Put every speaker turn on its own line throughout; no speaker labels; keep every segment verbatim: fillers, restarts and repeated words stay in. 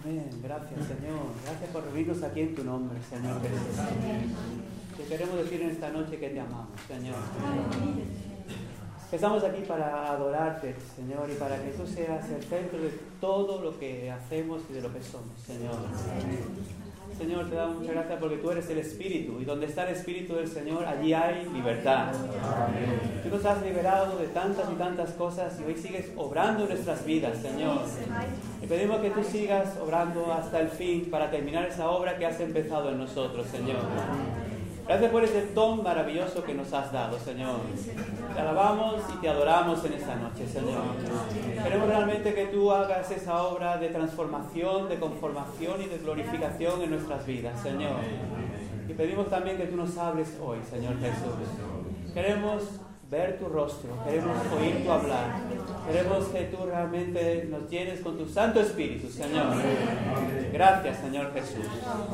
Amén. Gracias, Señor. Gracias por reunirnos aquí en tu nombre, Señor Jesús. Te queremos decir en esta noche que te amamos, Señor. Estamos aquí para adorarte, Señor, y para que tú seas el centro de todo lo que hacemos y de lo que somos, Señor. Señor, te damos muchas gracias porque tú eres el Espíritu, y donde está el Espíritu del Señor, allí hay libertad. Amén. Tú nos has liberado de tantas y tantas cosas y hoy sigues obrando en nuestras vidas, Señor. Y pedimos que tú sigas obrando hasta el fin para terminar esa obra que has empezado en nosotros, Señor. Gracias por ese don maravilloso que nos has dado, Señor. Te alabamos y te adoramos en esta noche, Señor. Queremos realmente que tú hagas esa obra de transformación, de conformación y de glorificación en nuestras vidas, Señor. Y pedimos también que tú nos hables hoy, Señor Jesús. Queremos ver tu rostro, queremos oír tu hablar. Queremos que tú realmente nos llenes con tu Santo Espíritu, Señor. Gracias, Señor Jesús.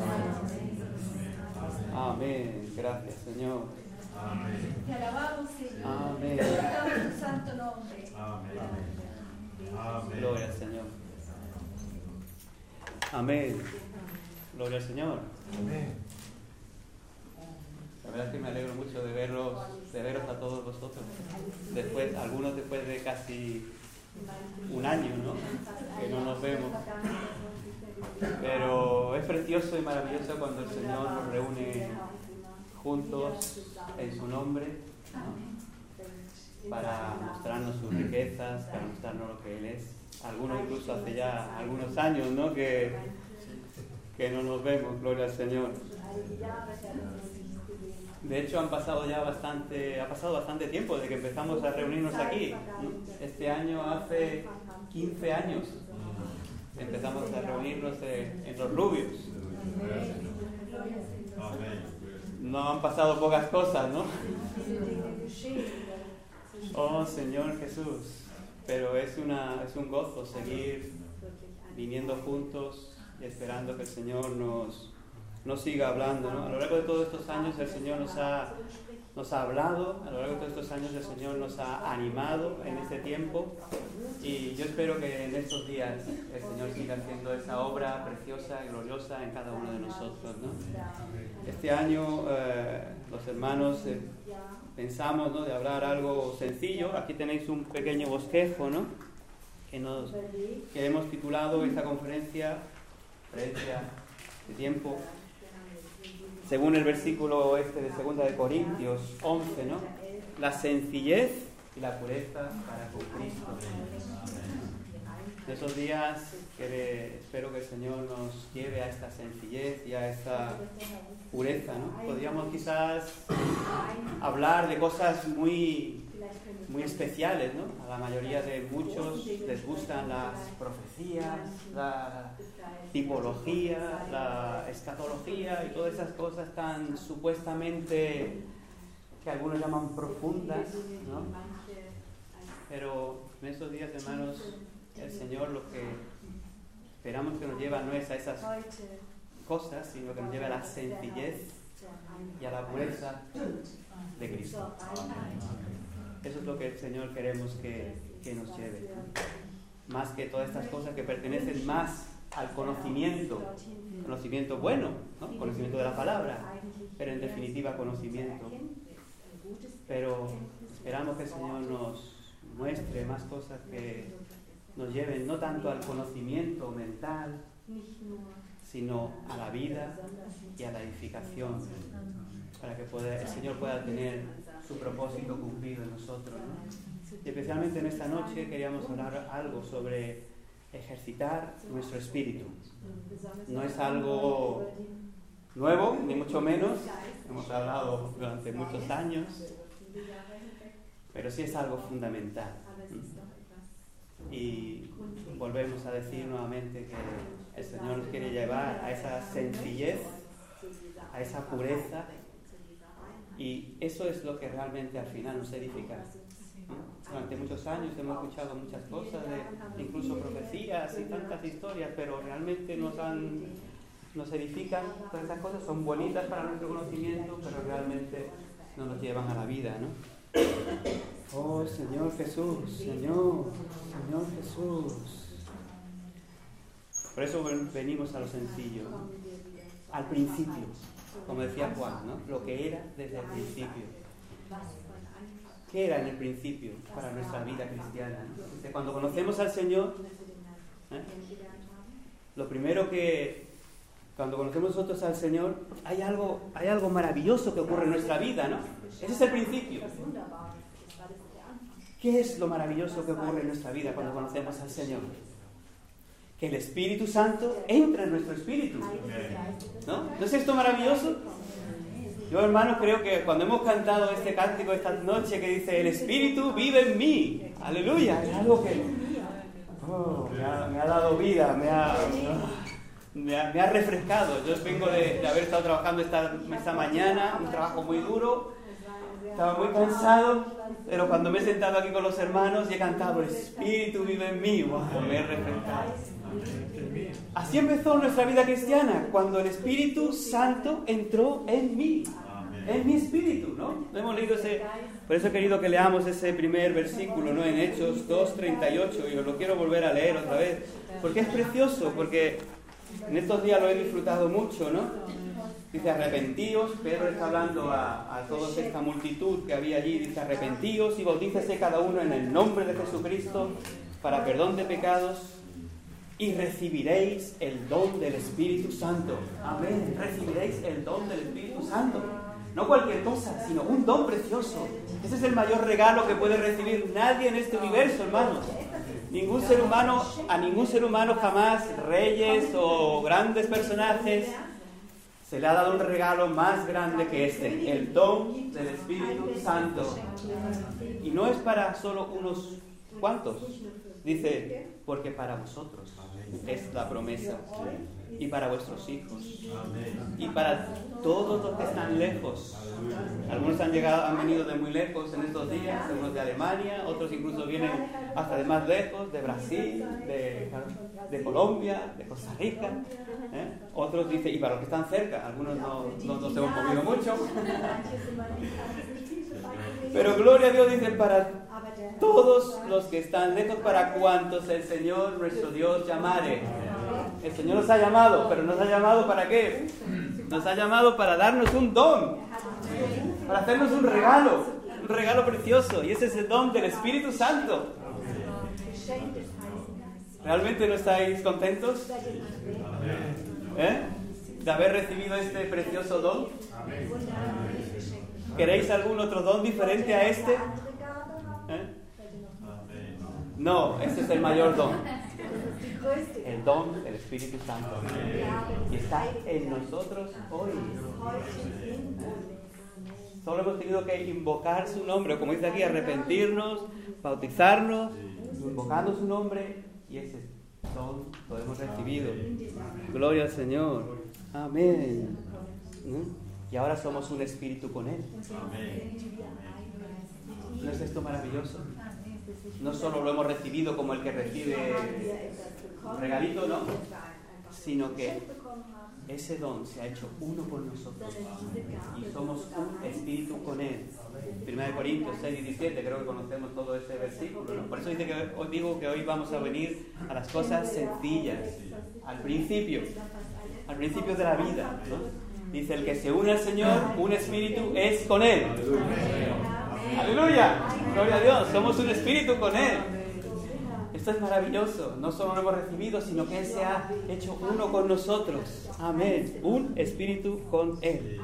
Amén. Gracias, Señor.
Amén. Te alabamos, Señor.
Amén.
Te alabamos tu santo nombre.
Amén. Amén.
Gloria al Señor. Amén. Gloria al Señor.
Amén.
La verdad es que me alegro mucho de verlos, de veros a todos vosotros. Después, algunos después de casi un año, ¿no? Que no nos vemos. Pero es precioso y maravilloso cuando el Señor nos reúne juntos en su nombre, ¿no? Para mostrarnos sus riquezas, para mostrarnos lo que Él es. Algunos incluso hace ya algunos años, ¿no? que, que no nos vemos, gloria al Señor. De hecho han pasado ya bastante, ha pasado bastante tiempo desde que empezamos a reunirnos aquí. Este año hace quince años. Empezamos a reunirnos en, en Los Rubios. No han pasado pocas cosas, ¿no? Oh, Señor Jesús. Pero es, una, es un gozo seguir viniendo juntos y esperando que el Señor nos, nos siga hablando, ¿no? A lo largo de todos estos años el Señor nos ha, nos ha hablado, a lo largo de todos estos años el Señor nos ha animado en este tiempo. Y yo espero que en estos días el Señor siga haciendo esa obra preciosa y gloriosa en cada uno de nosotros, ¿no? Este año eh, los hermanos eh, pensamos, ¿no? de hablar algo sencillo. Aquí tenéis un pequeño bosquejo, ¿no? que, nos, que hemos titulado esta conferencia, conferencia de tiempo, según el versículo este de segunda de Corintios once, ¿no? La sencillez y la pureza para con Cristo. En esos días que espero que el Señor nos lleve a esta sencillez y a esta pureza, ¿no? Podríamos quizás hablar de cosas muy, muy especiales, ¿no? A la mayoría de muchos les gustan las profecías, la tipología, la escatología y todas esas cosas tan supuestamente que algunos llaman profundas, ¿no? Pero en estos días, hermanos, el Señor lo que esperamos que nos lleva no es a esas cosas, sino que nos lleva a la sencillez y a la pureza de Cristo. Eso es lo que el Señor queremos que, que nos lleve. Más que todas estas cosas que pertenecen más al conocimiento, conocimiento bueno, ¿no? Conocimiento de la palabra, pero en definitiva conocimiento. Pero esperamos que el Señor nos muestre más cosas que nos lleven no tanto al conocimiento mental, sino a la vida y a la edificación, para que pueda, el Señor pueda tener su propósito cumplido en nosotros, ¿no? Y especialmente en esta noche queríamos hablar algo sobre ejercitar nuestro espíritu. No es algo nuevo, ni mucho menos, hemos hablado durante muchos años, pero sí es algo fundamental. Y volvemos a decir nuevamente que el Señor nos quiere llevar a esa sencillez, a esa pureza, y eso es lo que realmente al final nos edifica. Durante muchos años hemos escuchado muchas cosas, de, incluso profecías y tantas historias, pero realmente nos han, nos edifican. Todas esas cosas son bonitas para nuestro conocimiento, pero realmente no nos llevan a la vida, ¿no? Oh, Señor Jesús, Señor, Señor Jesús. Por eso venimos a lo sencillo, ¿no? Al principio, como decía Juan, ¿no? Lo que era desde el principio. ¿Qué era en el principio para nuestra vida cristiana? Dice, cuando conocemos al Señor, ¿eh? lo primero que, cuando conocemos nosotros al Señor, hay algo, hay algo maravilloso que ocurre en nuestra vida, ¿no? Ese es el principio. ¿Qué es lo maravilloso que ocurre en nuestra vida cuando conocemos al Señor? Que el Espíritu Santo entra en nuestro espíritu, ¿no? ¿No es esto maravilloso? Yo, hermanos, creo que cuando hemos cantado este cántico esta noche que dice el Espíritu vive en mí, aleluya, es algo que oh, me, ha, me ha dado vida, me ha, me ha, me ha refrescado. Yo vengo de, de haber estado trabajando esta, esta mañana, un trabajo muy duro, estaba muy cansado, pero cuando me he sentado aquí con los hermanos y he cantado el Espíritu vive en mí, wow, me he refrescado. Así empezó nuestra vida cristiana, cuando el Espíritu Santo entró en mí, en mi espíritu, ¿no? Hemos leído ese, por eso he querido que leamos ese primer versículo, ¿no? En Hechos dos treinta y ocho, y os lo quiero volver a leer otra vez, porque es precioso, porque en estos días lo he disfrutado mucho, ¿no? Dice, arrepentíos, Pedro está hablando a, a toda esta multitud que había allí, dice, arrepentíos y bautícese cada uno en el nombre de Jesucristo para perdón de pecados, y recibiréis el don del Espíritu Santo. Amén. Recibiréis el don del Espíritu Santo. No cualquier cosa, sino un don precioso. Ese es el mayor regalo que puede recibir nadie en este universo, hermanos. Ningún ser humano, a ningún ser humano jamás, reyes o grandes personajes, se le ha dado un regalo más grande que este, el don del Espíritu Santo. Y no es para solo unos cuantos. Dice, porque para vosotros es la promesa, y para vuestros hijos, y para todos los que están lejos. Algunos han llegado, han venido de muy lejos en estos días, algunos de Alemania, otros incluso vienen hasta de más lejos, de Brasil, de, de Colombia, de Costa Rica, ¿eh? Otros dicen, y para los que están cerca, algunos no, no nos hemos movido mucho. Pero gloria a Dios, dicen, para todos los que están lejos, para cuantos el Señor nuestro Dios llamare. El Señor nos ha llamado, pero nos ha llamado ¿para qué? Nos ha llamado para darnos un don, para hacernos un regalo, un regalo precioso, y ese es el don del Espíritu Santo. ¿Realmente no estáis contentos? ¿Eh? De haber recibido este precioso don. ¿Queréis algún otro don diferente a este? ¿Eh? No, este es el mayor don. El don del Espíritu Santo. Y está en nosotros hoy. Solo hemos tenido que invocar su nombre, como dice aquí, arrepentirnos, bautizarnos, invocando su nombre, y ese don lo hemos recibido. Gloria al Señor. Amén. Y ahora somos un espíritu con Él. ¿No es esto maravilloso? No solo lo hemos recibido como el que recibe un regalito, ¿no? Sino que ese don se ha hecho uno con nosotros y somos un espíritu con Él. Primera de Corintios seis diecisiete, creo que conocemos todo ese versículo, ¿no? Por eso dice que os digo que hoy vamos a venir a las cosas sencillas, al principio, al principio de la vida, ¿no? Dice, el que se une al Señor, un espíritu es con Él. ¡Aleluya! Gloria a Dios, somos un espíritu con Él. Esto es maravilloso. No solo lo hemos recibido, sino que Él se ha hecho uno con nosotros. Amén. Un espíritu con Él.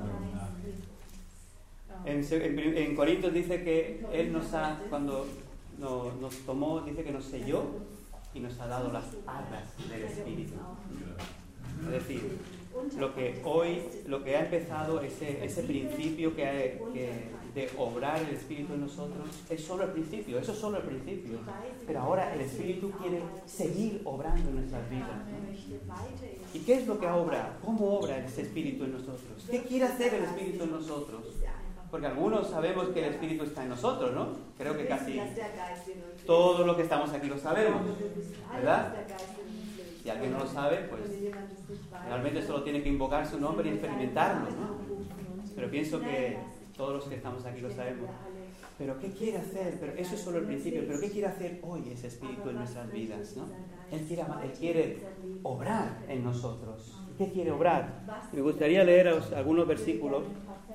En, en, en Corintios dice que Él nos ha, cuando nos, nos tomó, dice que nos selló y nos ha dado las arras del espíritu. Es decir, lo que hoy, lo que ha empezado, ese, ese principio que, hay, que de obrar el Espíritu en nosotros, es solo el principio, eso es solo el principio. Pero ahora el Espíritu quiere seguir obrando en nuestras vidas, ¿no? ¿Y qué es lo que obra? ¿Cómo obra ese Espíritu en nosotros? ¿Qué quiere hacer el Espíritu en nosotros? Porque algunos sabemos que el Espíritu está en nosotros, ¿no? Creo que casi todos los que estamos aquí lo sabemos, ¿verdad? Si alguien no lo sabe, pues realmente solo tiene que invocar su nombre y experimentarlo, ¿no? Pero pienso que todos los que estamos aquí lo sabemos. pero ¿qué quiere hacer? Pero eso es solo el principio, pero ¿qué quiere hacer hoy ese Espíritu en nuestras vidas, ¿no? Él quiere, Él quiere obrar en nosotros. ¿Qué quiere obrar? Me gustaría leeros algunos versículos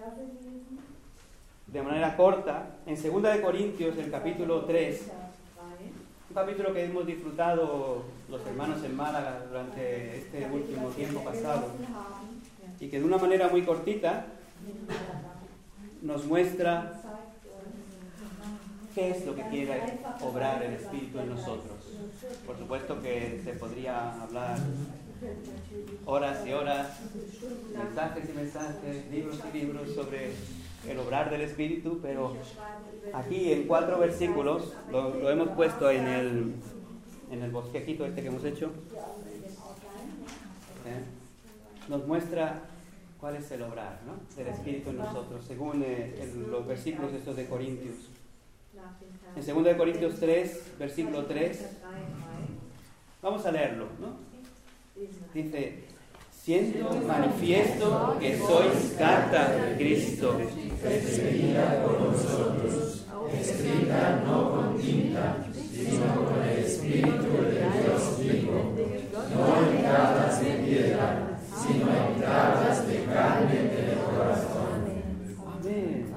de manera corta. En segunda de Corintios, el capítulo tres, un capítulo que hemos disfrutado los hermanos en Málaga durante este último tiempo pasado, y que de una manera muy cortita nos muestra qué es lo que quiere obrar el Espíritu en nosotros. Por supuesto que se podría hablar horas y horas, mensajes y mensajes, libros y libros sobre el obrar del Espíritu, pero aquí en cuatro versículos, lo, lo hemos puesto en el, en el bosquejito este que hemos hecho, ¿eh? Nos muestra cuál es el obrar, ¿no?, del Espíritu en nosotros, según eh, el, los versículos estos de Corintios. En segunda de Corintios tres, versículo tres, vamos a leerlo, ¿no? Dice: siendo manifiesto que sois carta de Cristo,
recibida por nosotros, escrita no con tinta, sino con el Espíritu de Dios vivo, no en tablas de piedra, sino en tablas de carne del corazón.
Amén.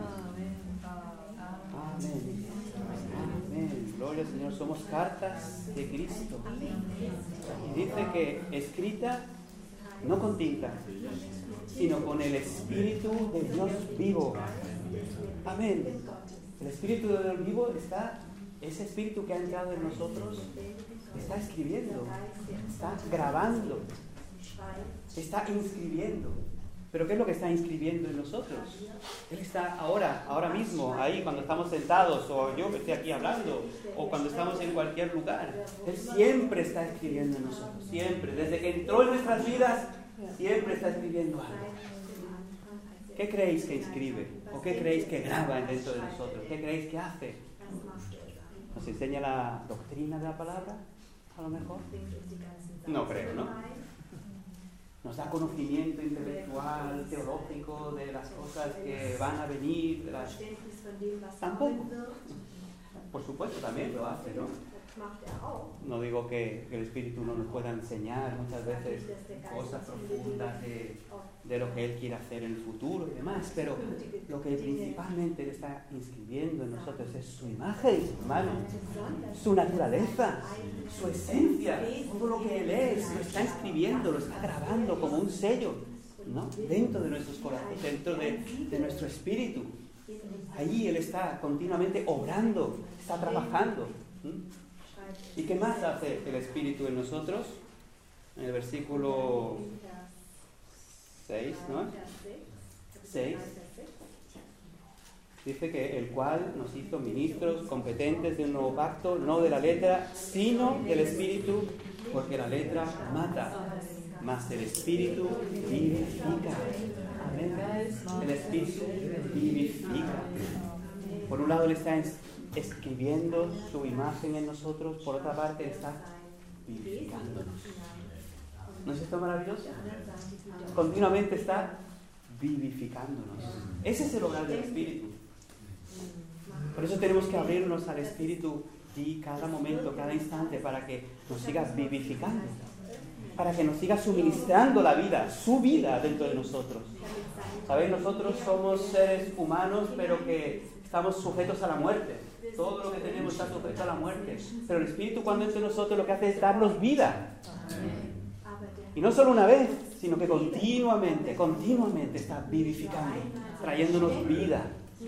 Amén. Amén. Gloria al Señor. Somos cartas de Cristo. Y dice que escrita no con tinta, sino con el Espíritu de Dios vivo. Amén. El Espíritu de Dios vivo está, ese Espíritu que ha entrado en nosotros, está escribiendo, está grabando, está inscribiendo. ¿Pero qué es lo que está inscribiendo en nosotros? Él está ahora, ahora mismo, ahí cuando estamos sentados, o yo que estoy aquí hablando, o cuando estamos en cualquier lugar. Él siempre está escribiendo en nosotros, siempre. Desde que entró en nuestras vidas, siempre está escribiendo algo. ¿Qué creéis que escribe? ¿O qué creéis que graba dentro de nosotros? ¿Qué creéis que hace? ¿Nos enseña la doctrina de la palabra, a lo mejor? No creo, ¿no? Nos da conocimiento intelectual, teológico, de las cosas que van a venir, de las... Tampoco. Por supuesto, también lo hace, ¿no? No digo que, que el Espíritu no nos pueda enseñar muchas veces cosas profundas de, de lo que Él quiere hacer en el futuro y demás, pero lo que principalmente Él está inscribiendo en nosotros es su imagen, hermano, su naturaleza, su esencia, todo lo que Él es, lo está inscribiendo, lo está grabando como un sello, ¿no?, dentro de nuestros corazones, dentro de, de nuestro espíritu. Allí Él está continuamente obrando, está trabajando. ¿Mm? ¿Y qué más hace el Espíritu en nosotros? En el versículo seis, ¿no? seis. Dice que el cual nos hizo ministros competentes de un nuevo pacto, no de la letra, sino del Espíritu, porque la letra mata, mas el Espíritu vivifica. Amén. El Espíritu vivifica. Por un lado Él está escribiendo su imagen en nosotros, por otra parte está vivificándonos. ¿No es esto maravilloso? Continuamente está vivificándonos. Ese es el obrar del Espíritu. Por eso tenemos que abrirnos al Espíritu y cada momento, cada instante, para que nos siga vivificando, para que nos siga suministrando la vida, su vida dentro de nosotros. ¿Sabéis? Nosotros somos seres humanos, pero que estamos sujetos a la muerte. Todo lo que tenemos está sujeto a la muerte. Pero el Espíritu, cuando entra en nosotros, lo que hace es darnos vida. Y no solo una vez, sino que continuamente, continuamente está vivificando, trayéndonos vida.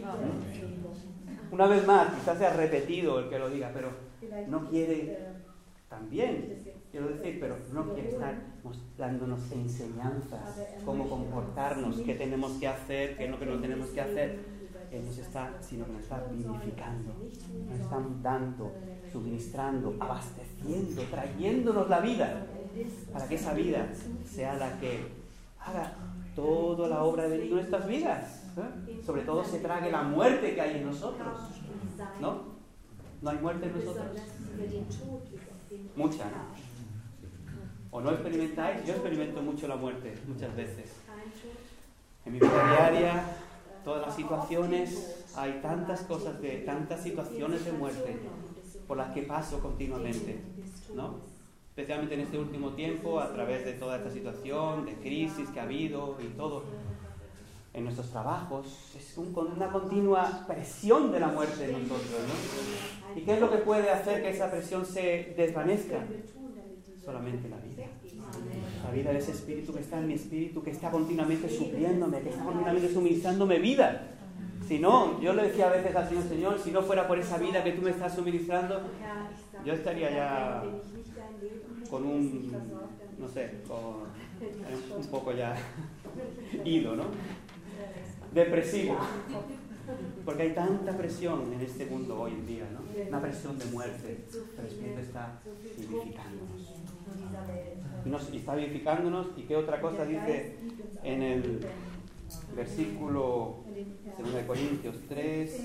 Una vez más, quizás sea repetido el que lo diga, pero no quiere, también quiero decir, pero no quiere estar dándonos enseñanzas, cómo comportarnos, qué tenemos que hacer, qué es lo que no tenemos que hacer. Él nos está, sino que nos está vivificando, nos está dando, suministrando, abasteciendo, trayéndonos la vida, para que esa vida sea la que haga toda la obra de nuestras vidas, ¿eh? Sobre todo se trague la muerte que hay en nosotros, ¿no? ¿No hay muerte en nosotros? Mucha, ¿no? ¿O no experimentáis? Yo experimento mucho la muerte, muchas veces. En mi vida diaria, todas las situaciones, hay tantas cosas, de tantas situaciones de muerte por las que paso continuamente, ¿no? Especialmente en este último tiempo, a través de toda esta situación de crisis que ha habido y todo, en nuestros trabajos, es un, una continua presión de la muerte en nosotros, ¿no? ¿Y qué es lo que puede hacer que esa presión se desvanezca? Solamente la vida. La vida de ese espíritu que está en mi espíritu, que está continuamente supliéndome, que está continuamente suministrándome vida. Si no, yo le decía a veces al Señor, Señor, si no fuera por esa vida que tú me estás suministrando, yo estaría ya con un, no sé, con un poco ya ido, ¿no? Depresivo. Porque hay tanta presión en este mundo hoy en día, ¿no? Una presión de muerte. El Espíritu está vivificándonos. Y, nos, y está vivificándonos. ¿Y qué otra cosa dice en el versículo dos de Corintios tres,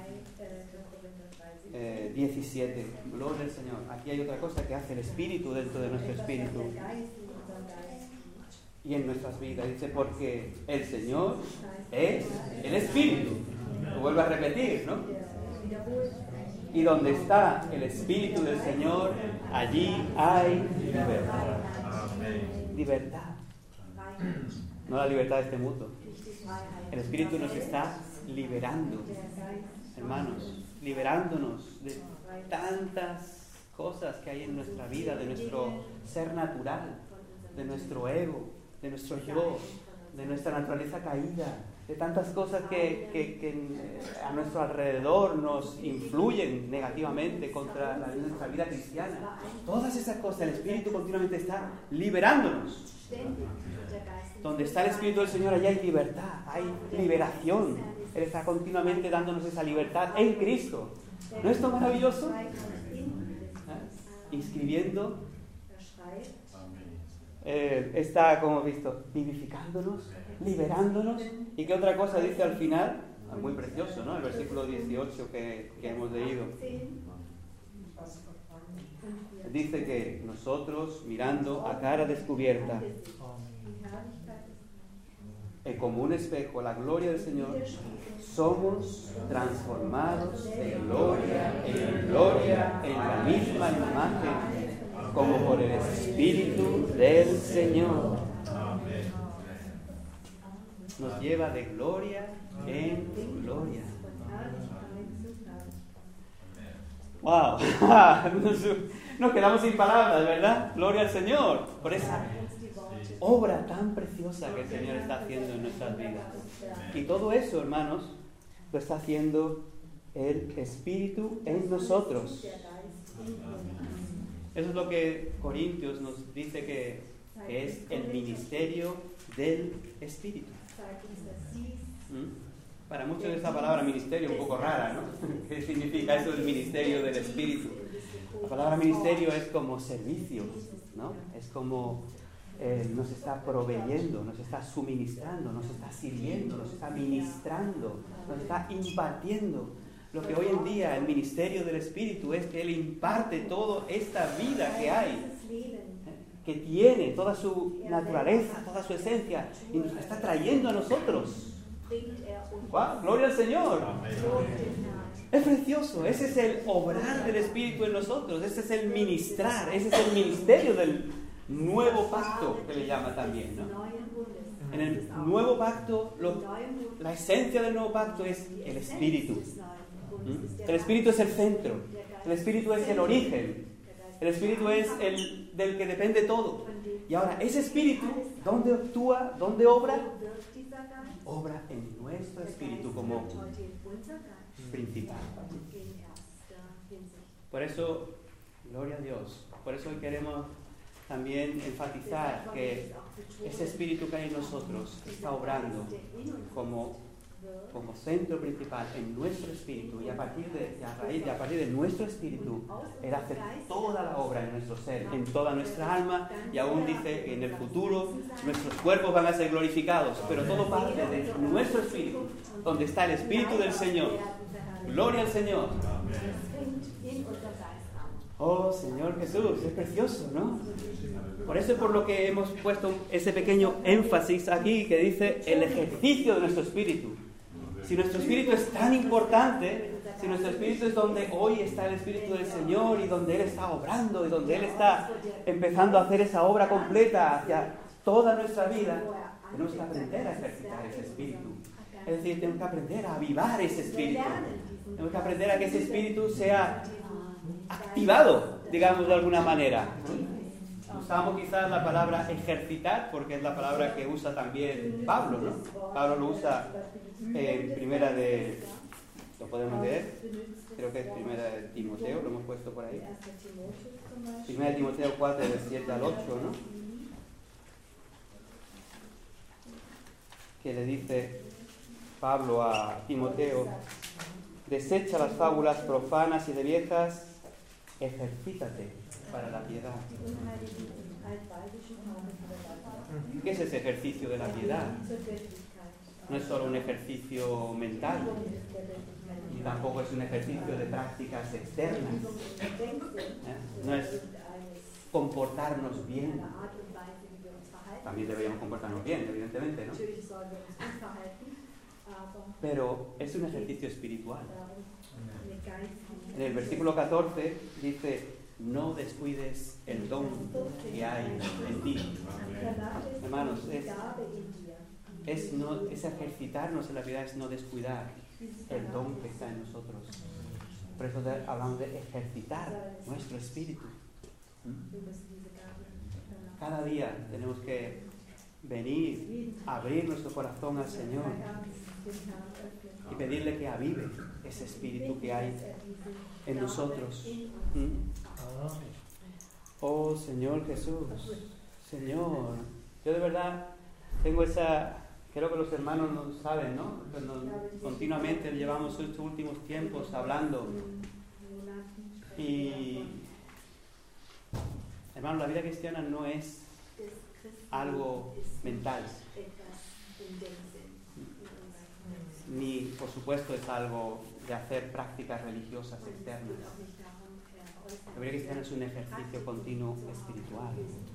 eh, diecisiete? Gloria al Señor. Aquí hay otra cosa que hace el Espíritu dentro de nuestro espíritu y en nuestras vidas. Dice, porque el Señor es el Espíritu. Lo vuelvo a repetir, ¿no? Y donde está el Espíritu del Señor, allí hay libertad. Libertad. No la libertad de este mundo. El Espíritu nos está liberando, hermanos, liberándonos de tantas cosas que hay en nuestra vida, de nuestro ser natural, de nuestro ego, de nuestro yo, de nuestra naturaleza caída, de tantas cosas que, que, que a nuestro alrededor nos influyen negativamente contra la, nuestra vida cristiana. Todas esas cosas, el Espíritu continuamente está liberándonos. Donde está el Espíritu del Señor, allá hay libertad, hay liberación. Él está continuamente dándonos esa libertad en Cristo. ¿No es esto maravilloso? ¿Eh? Inscribiendo. Eh, está, como hemos visto, vivificándonos, liberándonos. ¿Y qué otra cosa dice al final? Muy precioso, ¿no? El versículo dieciocho que, que hemos leído. Dice que nosotros, mirando a cara descubierta, eh, como un espejo, la gloria del Señor, somos transformados de gloria en gloria en la misma imagen, como por el Espíritu del Señor. Nos lleva de gloria en gloria. ¡Wow! Nos, nos quedamos sin palabras, ¿verdad? Gloria al Señor por esa obra tan preciosa que el Señor está haciendo en nuestras vidas. Y todo eso, hermanos, lo está haciendo el Espíritu en nosotros. Eso es lo que Corintios nos dice que, que es el ministerio del Espíritu. ¿Mm? Para muchos esa palabra ministerio es un poco rara, ¿no? ¿Qué significa eso del ministerio del Espíritu? La palabra ministerio es como servicio, ¿no? Es como eh, nos está proveyendo, nos está suministrando, nos está sirviendo, nos está ministrando, nos está impartiendo. Lo que hoy en día el ministerio del Espíritu es que Él imparte toda esta vida que hay, que tiene toda su naturaleza, toda su esencia, y nos la está trayendo a nosotros. ¡Wow! ¡Gloria al Señor! Es precioso. Ese es el obrar del Espíritu en nosotros. Ese es el ministrar. Ese es el ministerio del nuevo pacto, que le llama también, ¿no? En el nuevo pacto, lo, la esencia del nuevo pacto es el Espíritu. ¿Mm? El Espíritu es el centro. El Espíritu es el origen. El Espíritu es el del que depende todo. Y ahora, ese Espíritu, ¿dónde actúa? ¿Dónde obra? Obra en nuestro espíritu como principal. Por eso, gloria a Dios. Por eso hoy queremos también enfatizar que ese espíritu que hay en nosotros está obrando como, como centro principal en nuestro espíritu, y a partir de, y a raíz, y a partir de nuestro espíritu, Él hace toda la obra en nuestro ser, en toda nuestra alma, y aún dice que en el futuro nuestros cuerpos van a ser glorificados, pero todo parte de nuestro espíritu, donde está el Espíritu del Señor. Gloria al Señor. Oh, Señor Jesús, es precioso, ¿no? Por eso es por lo que hemos puesto ese pequeño énfasis aquí, que dice el ejercicio de nuestro espíritu. Si nuestro espíritu es tan importante, si nuestro espíritu es donde hoy está el Espíritu del Señor y donde Él está obrando y donde Él está empezando a hacer esa obra completa hacia toda nuestra vida, tenemos que aprender a ejercitar ese espíritu. Es decir, tenemos que aprender a avivar ese espíritu. Tenemos que aprender a que ese espíritu sea activado, digamos de alguna manera. Usamos quizás la palabra ejercitar porque es la palabra que usa también Pablo, ¿no? Pablo lo usa en primera de... ¿Lo podemos leer? Creo que es primera de Timoteo, lo hemos puesto por ahí. Primera de Timoteo cuatro, del siete al ocho, ¿no? Que le dice Pablo a Timoteo: desecha las fábulas profanas y de viejas, ejercítate para la piedad. ¿Qué es ese ejercicio de la piedad? No es solo un ejercicio mental, ni tampoco es un ejercicio de prácticas externas. ¿Eh? No es comportarnos bien. También deberíamos comportarnos bien, evidentemente, ¿no? Pero es un ejercicio espiritual. En el versículo catorce dice: no descuides el don que hay en ti. Hermanos, es, es, no, es ejercitarnos en la piedad, es no descuidar el don que está en nosotros. Por eso hablamos de ejercitar nuestro espíritu. Cada día tenemos que venir, abrir nuestro corazón al Señor y pedirle que avive ese espíritu que hay en nosotros. ¿Mm? Oh Señor Jesús, Señor, yo de verdad tengo esa, creo que los hermanos no saben, ¿no? Cuando continuamente llevamos estos últimos tiempos hablando y, hermano, la vida cristiana no es algo mental, ni por supuesto es algo de hacer prácticas religiosas externas. La vida cristiana es un ejercicio continuo espiritual.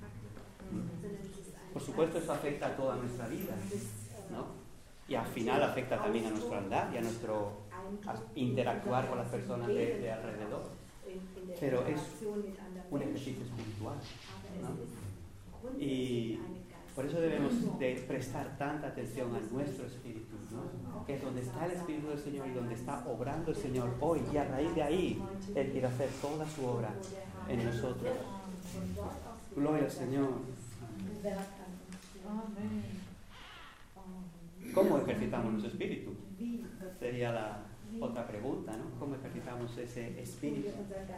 Por supuesto eso afecta a toda nuestra vida, ¿no? Y al final afecta también a nuestro andar y a nuestro a interactuar con las personas de, de alrededor. Pero es un ejercicio espiritual, ¿no? Y por eso debemos de prestar tanta atención a nuestro espíritu, ¿no? Que es donde está el Espíritu del Señor y donde está obrando el Señor hoy, y a raíz de ahí Él quiere hacer toda su obra en nosotros. Gloria al Señor. ¿Cómo ejercitamos nuestro espíritu? Sería la otra pregunta, ¿no? ¿Cómo ejercitamos ese espíritu?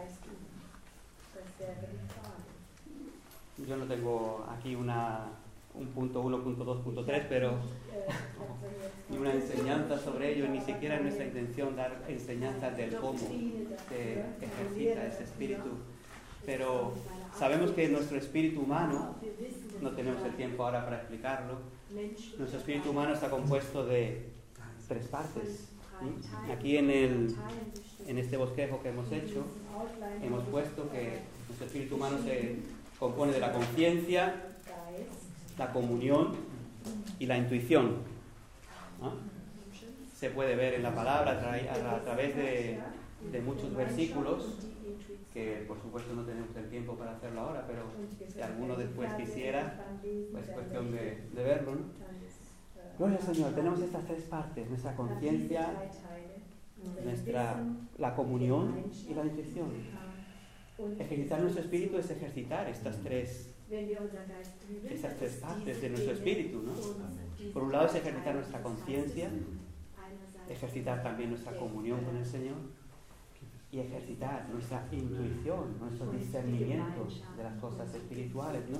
Yo no tengo aquí una, un punto uno, punto dos, punto tres, pero ni una enseñanza sobre ello, ni siquiera es nuestra intención dar enseñanzas del cómo se ejercita ese espíritu. Pero sabemos que nuestro espíritu humano, no tenemos el tiempo ahora para explicarlo, nuestro espíritu humano está compuesto de tres partes. ¿Sí? Aquí en, el, en este bosquejo que hemos hecho, hemos puesto que nuestro espíritu humano se compone de la conciencia, la comunión y la intuición, ¿no? Se puede ver en la palabra a, tra a través de, de muchos versículos, que por supuesto no tenemos el tiempo para hacerlo ahora, pero si alguno después quisiera, pues es cuestión de, de verlo, ¿no? Gloria al Señor, tenemos estas tres partes: nuestra conciencia, nuestra la comunión y la intuición. Ejercitar nuestro espíritu es ejercitar estas tres, estas tres partes de nuestro espíritu, ¿no? Por un lado es ejercitar nuestra conciencia, ejercitar también nuestra comunión con el Señor y ejercitar nuestra intuición, nuestro discernimiento de las cosas espirituales, ¿no?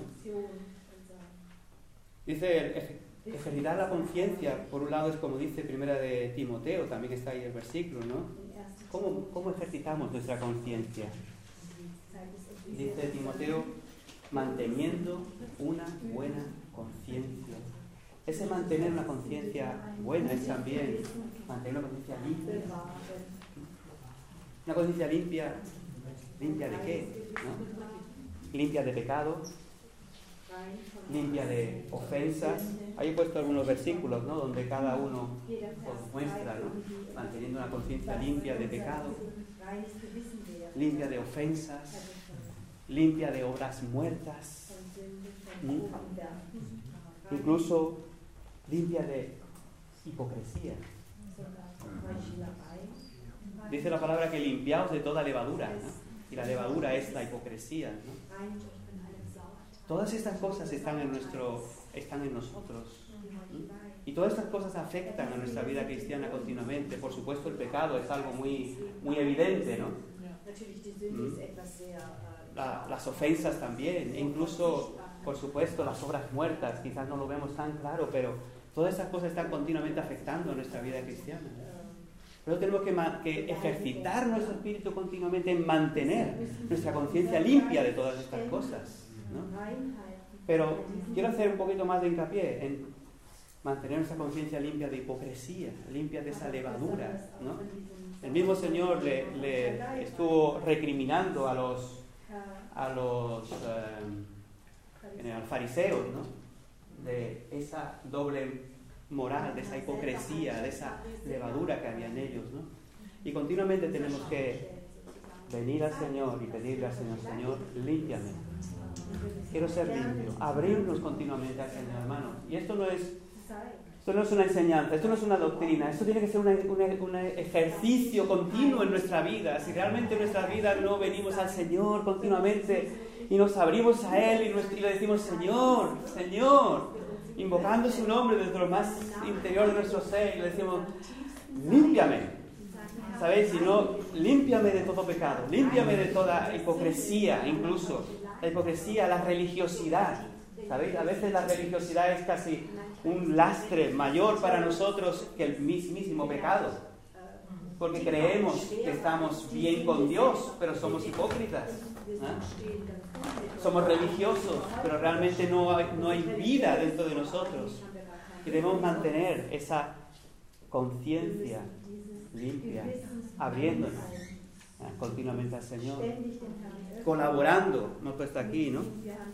Dice, ejercitar la conciencia, por un lado es como dice primera de Timoteo, también está ahí el versículo, ¿no? ¿Cómo, cómo ejercitamos nuestra conciencia? Dice Timoteo, manteniendo una buena conciencia. Ese mantener una conciencia buena es también mantener una conciencia limpia. Una conciencia limpia, ¿limpia de qué? ¿No? Limpia de pecado, limpia de ofensas. Ahí he puesto algunos versículos, ¿no?, donde cada uno os muestra, ¿no?, manteniendo una conciencia limpia de pecado, limpia de ofensas, limpia de obras muertas, ¿Mm? incluso limpia de hipocresía. Dice la palabra que limpiaos de toda levadura, ¿no? Y la levadura es la hipocresía, ¿no? Todas estas cosas están en nuestro, están en nosotros, ¿no? Y todas estas cosas afectan a nuestra vida cristiana continuamente. Por supuesto, el pecado es algo muy, muy evidente, ¿no? ¿Mm? La, las ofensas también, e incluso, por supuesto, las obras muertas. Quizás no lo vemos tan claro, pero todas estas cosas están continuamente afectando a nuestra vida cristiana. Pero tenemos que, que ejercitar nuestro espíritu continuamente en mantener nuestra conciencia limpia de todas estas cosas, ¿no? Pero quiero hacer un poquito más de hincapié en mantener nuestra conciencia limpia de hipocresía, limpia de esa levadura, ¿no? El mismo Señor le, le estuvo recriminando a los, a los eh, a los fariseos, ¿no?, de esa doble moral, de esa hipocresía, de esa levadura que había en ellos, ¿no? Y continuamente tenemos que venir al Señor y pedirle al Señor: Señor, límpiame, quiero ser limpio, abrirnos continuamente al Señor, hermanos. Y esto no es esto no es una enseñanza, esto no es una doctrina, esto tiene que ser un ejercicio continuo en nuestra vida. Si realmente en nuestra vida no venimos al Señor continuamente y nos abrimos a Él y, nuestro, y le decimos: Señor, Señor, invocando su nombre desde lo más interior de nuestro ser, y le decimos: límpiame, ¿sabéis? Si no, límpiame de todo pecado, límpiame de toda hipocresía, incluso la hipocresía, la religiosidad, ¿sabéis? A veces la religiosidad es casi un lastre mayor para nosotros que el mismísimo pecado, porque creemos que estamos bien con Dios, pero somos hipócritas, ¿eh? Somos religiosos, pero realmente no hay, no hay vida dentro de nosotros. Y debemos mantener esa conciencia limpia, abriéndonos, ¿eh?, continuamente al Señor, colaborando. Hemos puesto aquí, ¿no?,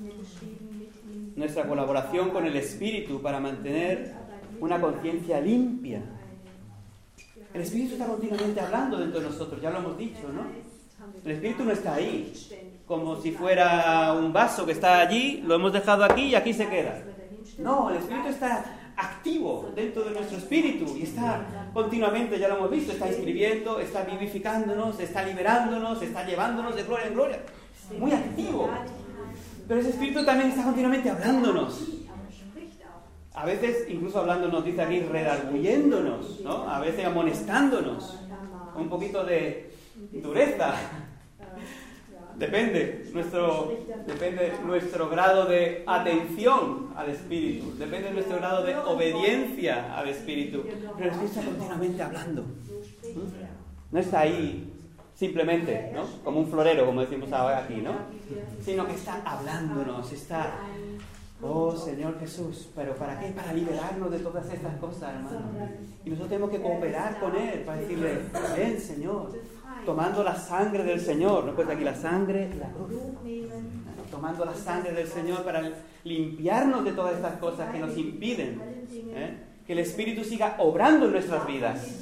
nuestra colaboración con el Espíritu para mantener una conciencia limpia. El Espíritu está continuamente hablando dentro de nosotros, ya lo hemos dicho, ¿no? El Espíritu no está ahí como si fuera un vaso que está allí, lo hemos dejado aquí y aquí se queda. No, el Espíritu está activo dentro de nuestro espíritu y está continuamente, ya lo hemos visto, está escribiendo, está vivificándonos, está liberándonos, está llevándonos de gloria en gloria. Muy activo. Pero ese Espíritu también está continuamente hablándonos. A veces incluso hablándonos, dice aquí, redarguyéndonos, ¿no? A veces amonestándonos. Un poquito de dureza. Depende nuestro, depende nuestro grado de atención al Espíritu. Depende de nuestro grado de obediencia al Espíritu. Pero el Espíritu está continuamente hablando. ¿Mm? No está ahí simplemente, ¿no?, como un florero, como decimos ahora aquí, ¿no?, sino que está hablándonos, está: oh Señor Jesús, ¿pero para qué? Para liberarnos de todas estas cosas, hermano. Y nosotros tenemos que cooperar con Él para decirle: ven, Señor, tomando la sangre del Señor. ¿No? Pues aquí la sangre, la cruz. Tomando la sangre del Señor para limpiarnos de todas estas cosas que nos impiden, ¿eh?, que el Espíritu siga obrando en nuestras vidas.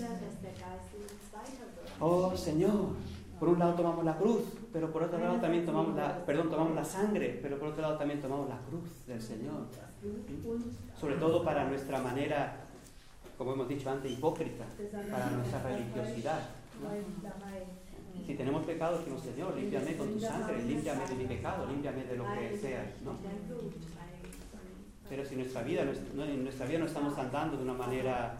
Oh Señor, por un lado tomamos la cruz, pero por otro lado también tomamos la, perdón, tomamos la sangre, pero por otro lado también tomamos la cruz del Señor. ¿Sí? Sobre todo para nuestra manera, como hemos dicho antes, hipócrita, para nuestra religiosidad, ¿no? Si tenemos pecado, decimos: Señor, límpiame con tu sangre, límpiame de mi pecado, límpiame de lo que sea, ¿no? Pero si nuestra vida, no, en nuestra vida no estamos andando de una manera,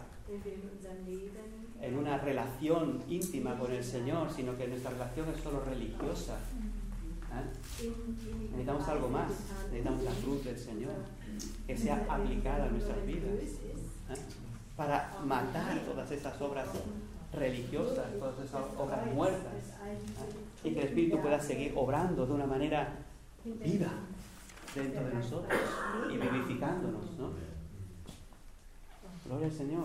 en una relación íntima con el Señor, sino que nuestra relación es solo religiosa, ¿eh? Necesitamos algo más, necesitamos la cruz del Señor, que sea aplicada a nuestras vidas, ¿eh?, para matar todas esas obras religiosas, todas esas obras muertas, ¿eh?, y que el Espíritu pueda seguir obrando de una manera viva dentro de nosotros y vivificándonos, ¿no? Gloria al Señor.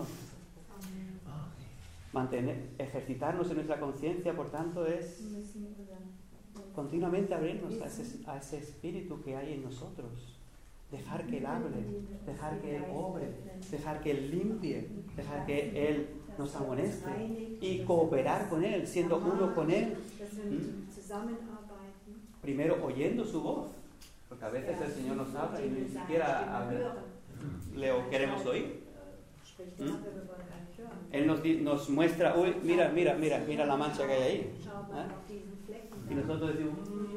Mantener, ejercitarnos en nuestra conciencia, por tanto, es continuamente abrirnos a ese, a ese espíritu que hay en nosotros, dejar que Él hable, dejar que Él obre, dejar que Él limpie, dejar que Él nos amoneste y cooperar con Él, siendo uno con Él. ¿Mm? Primero oyendo su voz, porque a veces el Señor nos habla y ni siquiera habla, le queremos oír. ¿Mm? Él nos, nos muestra, uy, mira, mira, mira, mira la mancha que hay ahí. ¿Eh? Y nosotros decimos,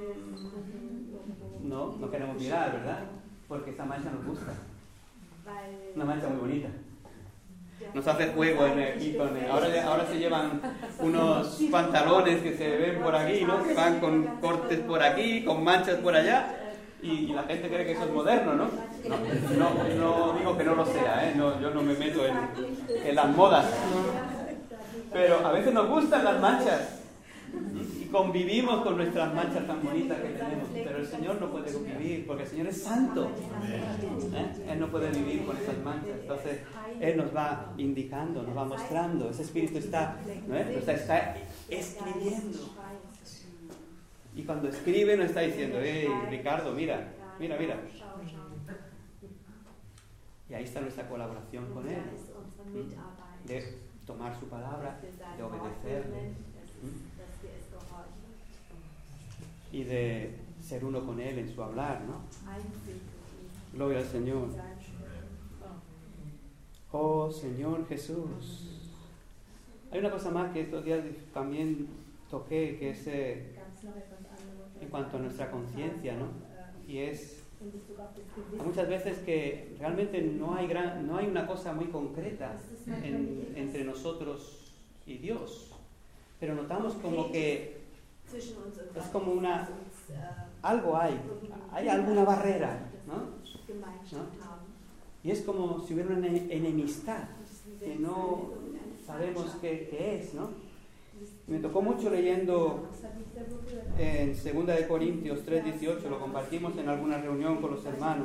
no, no queremos mirar, ¿verdad? Porque esa mancha nos gusta. Una mancha muy bonita. Nos hace juego en aquí con el, ahora, ahora se llevan unos pantalones que se ven por aquí, ¿no? Que van con cortes por aquí, con manchas por allá. Y, y la gente cree que eso es moderno, ¿no? No, no, no digo que no lo sea, ¿eh? No, yo no me meto en, en las modas. Pero a veces nos gustan las manchas. Y convivimos con nuestras manchas tan bonitas que tenemos. Pero el Señor no puede convivir porque el Señor es santo. ¿Eh? Él no puede vivir con esas manchas. Entonces, Él nos va indicando, nos va mostrando. Ese Espíritu está, ¿no es? está, está escribiendo. Y cuando escribe nos está diciendo, hey, Ricardo, mira, mira, mira. Y ahí está nuestra colaboración con Él. ¿Mm? De tomar su palabra, de obedecerle. ¿Mm? Y de ser uno con Él en su hablar, ¿no? Gloria al Señor. Oh Señor Jesús. Hay una cosa más que estos días también toqué, que es eh, en cuanto a nuestra conciencia, ¿no? Y es muchas veces que realmente no hay gran, no hay una cosa muy concreta en, entre nosotros y Dios, pero notamos como que es como una, algo hay, hay alguna barrera, ¿no? ¿No? Y es como si hubiera una enemistad que no sabemos qué, qué es, ¿no? Me tocó mucho leyendo en segunda de Corintios tres dieciocho, lo compartimos en alguna reunión con los hermanos.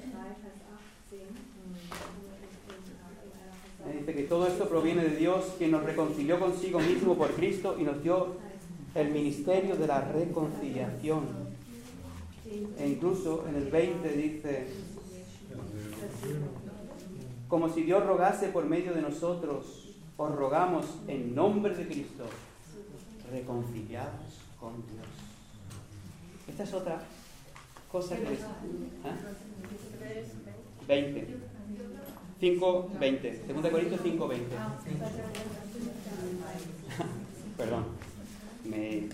Dice que todo esto proviene de Dios, quien nos reconcilió consigo mismo por Cristo y nos dio el ministerio de la reconciliación. E incluso en el veinte dice, como si Dios rogase por medio de nosotros, os rogamos en nombre de Cristo, reconciliados con Dios. Esta es otra cosa que les... ¿eh? veinte. cinco veinte. segunda de Corintios cinco veinte. Perdón. Me...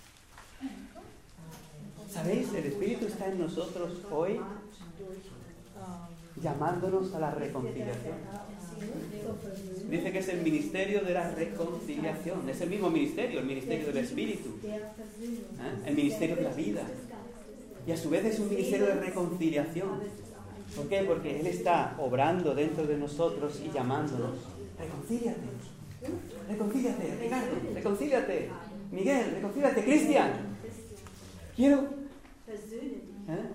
¿Sabéis? El Espíritu está en nosotros hoy llamándonos a la reconciliación. Dice que es el ministerio de la reconciliación. Es el mismo ministerio, el ministerio del Espíritu. ¿Eh? El ministerio de la vida. Y a su vez es un ministerio de reconciliación. ¿Por qué? Porque Él está obrando dentro de nosotros y llamándonos. Reconcíliate. Reconcíliate, Ricardo. Reconcíliate. Miguel, reconcíliate. Cristian. Quiero... ¿Eh?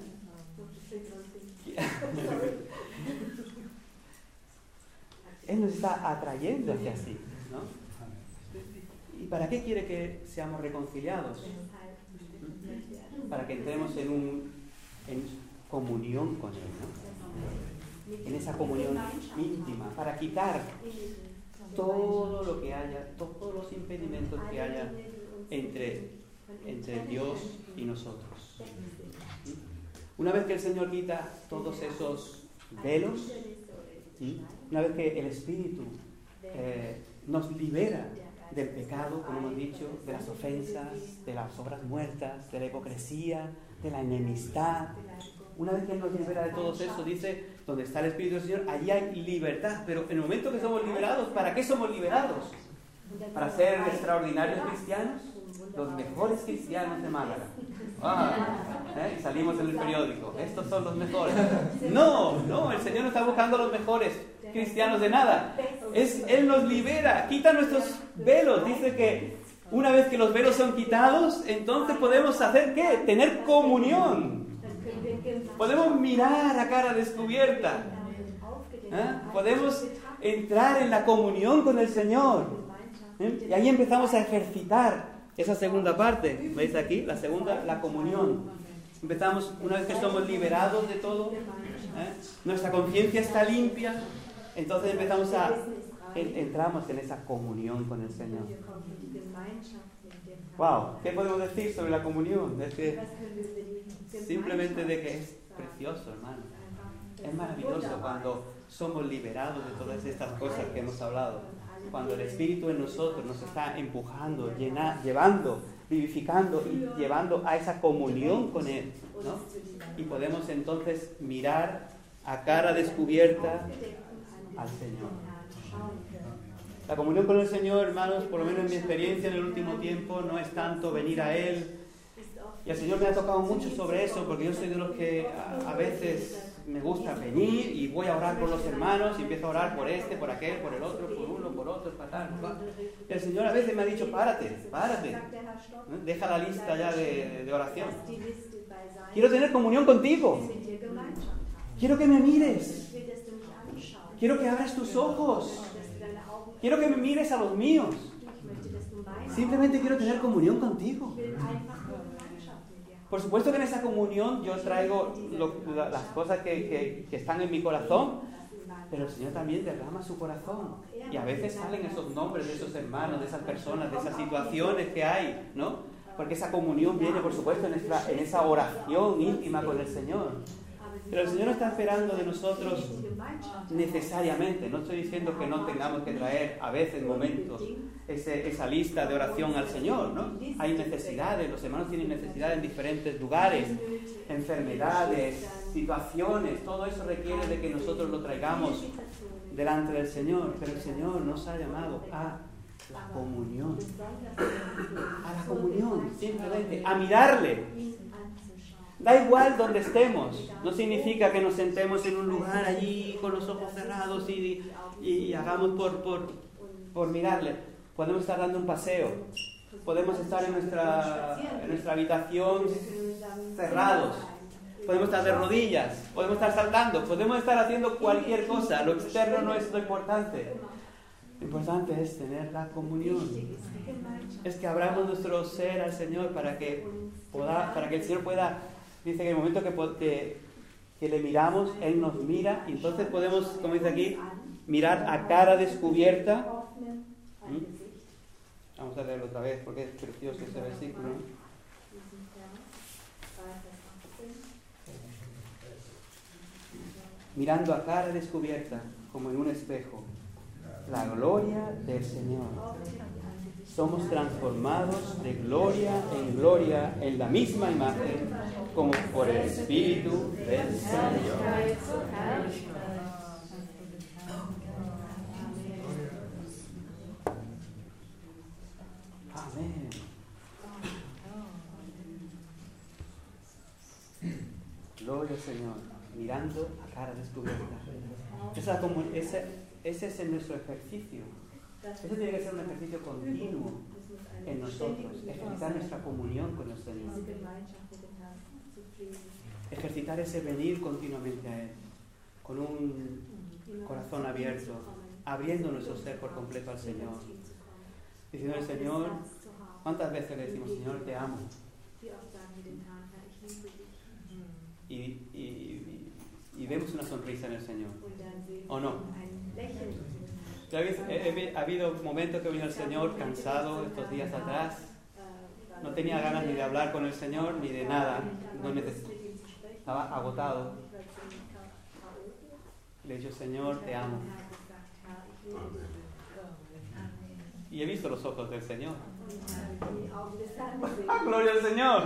Él nos está atrayendo hacia sí, ¿no? ¿Y para qué quiere que seamos reconciliados? Para que entremos en, un, en comunión con Él, ¿no? En esa comunión íntima, para quitar todo lo que haya, todos los impedimentos que haya entre, entre Dios y nosotros. Una vez que el Señor quita todos esos velos, ¿sí? Una vez que el Espíritu eh, nos libera del pecado, como hemos dicho, de las ofensas, de las obras muertas, de la hipocresía, de la enemistad. Una vez que Él nos libera de todo eso, dice, donde está el Espíritu del Señor, allí hay libertad. Pero en el momento que somos liberados, ¿para qué somos liberados? ¿Para ser extraordinarios cristianos? Los mejores cristianos de Málaga. Ah, ¿eh? Y salimos en el periódico. Estos son los mejores. No, no, el Señor no está buscando los mejores cristianos de nada. Es, Él nos libera, quita nuestros velos. Dice que una vez que los velos son quitados, entonces podemos hacer ¿qué? Tener comunión. Podemos mirar a cara descubierta. ¿Eh? Podemos entrar en la comunión con el Señor. ¿Eh? Y ahí empezamos a ejercitar esa segunda parte. ¿Veis aquí? La segunda, la comunión. Empezamos, una vez que somos liberados de todo, ¿eh? Nuestra conciencia está limpia, entonces empezamos a... entramos en esa comunión con el Señor. Wow, ¿qué podemos decir sobre la comunión? Es que simplemente de que es precioso, hermano. Es maravilloso cuando somos liberados de todas estas cosas que hemos hablado. Cuando el Espíritu en nosotros nos está empujando, llena, llevando, vivificando y llevando a esa comunión con Él, ¿no? Y podemos entonces mirar a cara descubierta al Señor. La comunión con el Señor, hermanos, por lo menos en mi experiencia en el último tiempo, no es tanto venir a Él. Y el Señor me ha tocado mucho sobre eso, porque yo soy de los que a, a veces me gusta venir y voy a orar por los hermanos y empiezo a orar por este, por aquel, por el otro, por uno, por otro, por tal, por tal. Y el Señor a veces me ha dicho, párate, párate, ¿no? Deja la lista ya de, de oración. Quiero tener comunión contigo. Quiero que me mires. Quiero que abras tus ojos. Quiero que me mires a los míos. Simplemente quiero tener comunión contigo. Por supuesto que en esa comunión yo traigo lo, la, las cosas que, que, que están en mi corazón, pero el Señor también derrama su corazón. Y a veces salen esos nombres de esos hermanos, de esas personas, de esas situaciones que hay, ¿no? Porque esa comunión viene, por supuesto, en, nuestra, en esa oración íntima con el Señor. Pero el Señor no está esperando de nosotros necesariamente. No estoy diciendo que no tengamos que traer a veces momentos ese, esa lista de oración al Señor, ¿no? Hay necesidades, los hermanos tienen necesidades en diferentes lugares, enfermedades, situaciones, todo eso requiere de que nosotros lo traigamos delante del Señor. Pero el Señor nos ha llamado a la comunión, a la comunión, simplemente, a mirarle. Da igual donde estemos, no significa que nos sentemos en un lugar allí con los ojos cerrados y, y, y hagamos por, por, por mirarle. Podemos estar dando un paseo, podemos estar en nuestra, en nuestra habitación cerrados, podemos estar de rodillas, podemos estar saltando, podemos estar haciendo cualquier cosa. Lo externo no es lo importante. Lo importante es tener la comunión. Es que abramos nuestro ser al Señor para que, poda, para que el Señor pueda... Dice que en el momento que, que, que le miramos, Él nos mira, y entonces podemos, como dice aquí, mirar a cara descubierta. ¿Mm? Vamos a leerlo otra vez porque es precioso ese versículo. Mirando a cara descubierta, como en un espejo, la gloria del Señor. Somos transformados de gloria en gloria en la misma imagen, como por el Espíritu del Señor. Amén. Gloria al Señor, mirando a cara descubierta. Esa, ese, ese es nuestro ejercicio. Eso tiene que ser un ejercicio continuo en nosotros, ejercitar nuestra comunión con el Señor. Ejercitar ese venir continuamente a Él, con un corazón abierto, abriendo nuestro ser por completo al Señor. Diciendo al Señor, ¿cuántas veces le decimos, Señor, te amo? Y, y, y, y vemos una sonrisa en el Señor, ¿o no? Ha habido momentos que vino el Señor cansado estos días atrás. No tenía ganas ni de hablar con el Señor ni de nada. No necesitaba. Estaba agotado. Le he dicho, Señor, te amo. Y he visto los ojos del Señor. ¡Ah, gloria al Señor!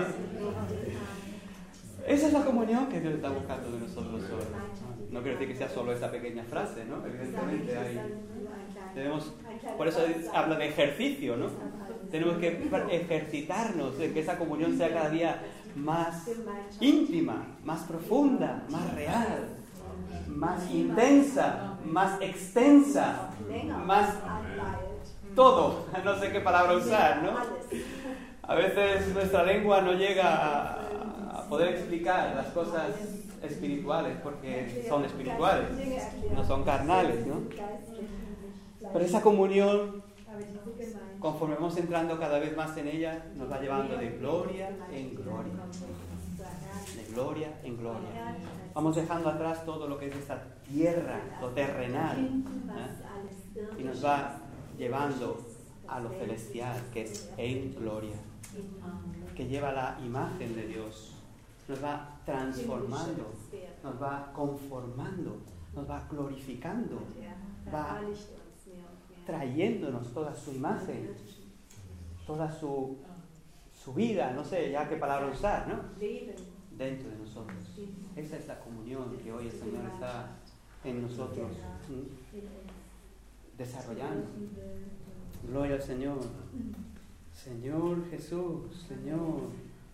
Esa es la comunión que Dios está buscando de nosotros hoy. No quiero decir que sea solo esa pequeña frase, ¿no? Evidentemente hay... Tenemos, por eso habla de ejercicio, ¿no? Tenemos que ejercitarnos, de que esa comunión sea cada día más íntima, más profunda, más real, más intensa, más extensa, más todo. No sé qué palabra usar, ¿no? A veces nuestra lengua no llega a, a poder explicar las cosas espirituales porque son espirituales, no son carnales, ¿no? Pero esa comunión, conforme vamos entrando cada vez más en ella, nos va llevando de gloria en gloria. De gloria en gloria. Vamos dejando atrás todo lo que es esta tierra, lo terrenal, ¿eh? Y nos va llevando a lo celestial, que es en gloria, que lleva la imagen de Dios, nos va transformando, nos va conformando, nos va glorificando, va trayéndonos toda su imagen, toda su, su vida, no sé ya qué palabra usar, ¿no? Dentro de nosotros. Esa es la comunión que hoy el Señor está en nosotros, ¿sí? Desarrollando. Gloria al Señor. Señor Jesús, Señor.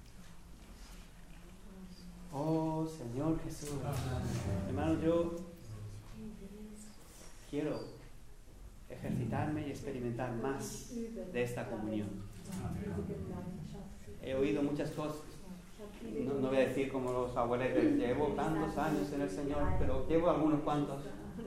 Oh, Señor Jesús. Hermano, yo quiero ejercitarme y experimentar más de esta comunión. He oído muchas cosas. No, no voy a decir como los abueletes, llevo tantos años en el Señor, pero llevo algunos cuantos.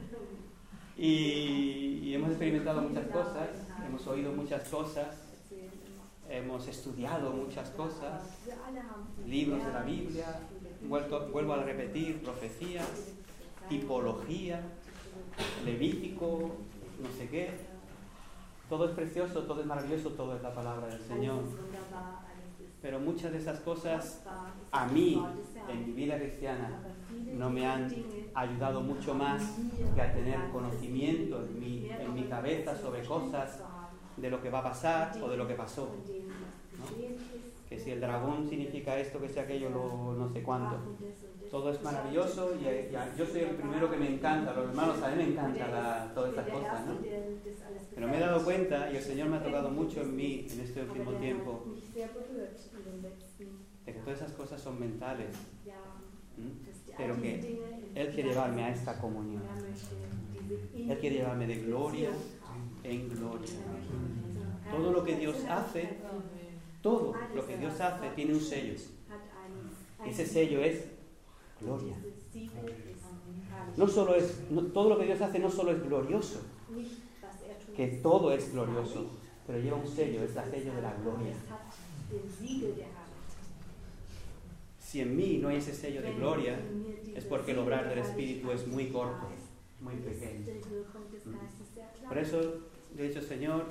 Y, y hemos experimentado muchas cosas, hemos oído muchas cosas, hemos estudiado muchas cosas, libros de la Biblia, vuelto, vuelvo a repetir, profecías, tipología, Levítico, no sé qué. Todo es precioso, todo es maravilloso, todo es la palabra del Señor. Pero muchas de esas cosas a mí, en mi vida cristiana, no me han ayudado mucho más que a tener conocimiento en mi, en mi cabeza sobre cosas de lo que va a pasar o de lo que pasó, ¿no? Que si el dragón significa esto, que si aquello, lo, no sé cuánto. Todo es maravilloso y, y yo soy el primero que me encanta, los hermanos, a mí me encantan la, todas estas cosas, ¿no? Pero me he dado cuenta, y el Señor me ha tocado mucho en mí en este último tiempo, de que todas esas cosas son mentales, ¿m? Pero que Él quiere llevarme a esta comunión. Él quiere llevarme de gloria en gloria. Todo lo que Dios hace, todo lo que Dios hace tiene un sello. Ese sello es gloria. No solo es, no, todo lo que Dios hace no solo es glorioso, que todo es glorioso, pero lleva un sello, es el sello de la gloria. Si en mí no hay ese sello de gloria, es porque el obrar del Espíritu es muy corto, muy pequeño. Por eso, de hecho, Señor,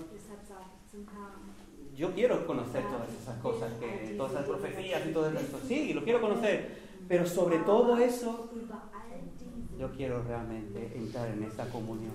yo quiero conocer todas esas cosas, que, todas esas profecías y todo eso. Sí, lo quiero conocer, pero sobre todo eso, yo quiero realmente entrar en esa comunión.